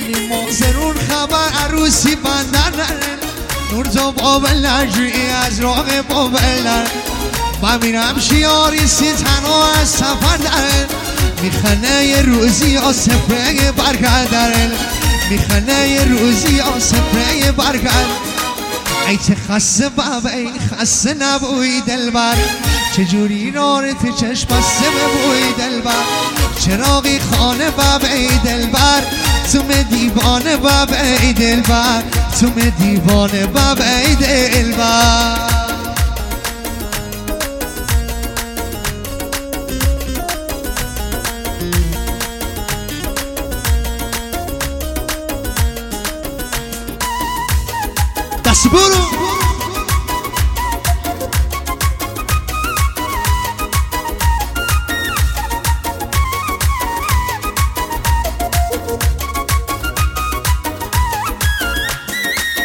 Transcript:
مازرون خبر عروسی بندن نور تو بابل نجوی از راه بابل ببینم شیاری سی تنها از سفر دارن میخنه یه روزی آسفه برگردن میخنه یه روزی آسفه برگرد ای چه خسته بابا ای خسته نبوی دلبر چجوری نارت چشم بسته ببوی دلبر چراغی خانه بابا ای دلبر تو دیوانه بابا ای دلبر تو دیوانه بابا ای دلبر دست برو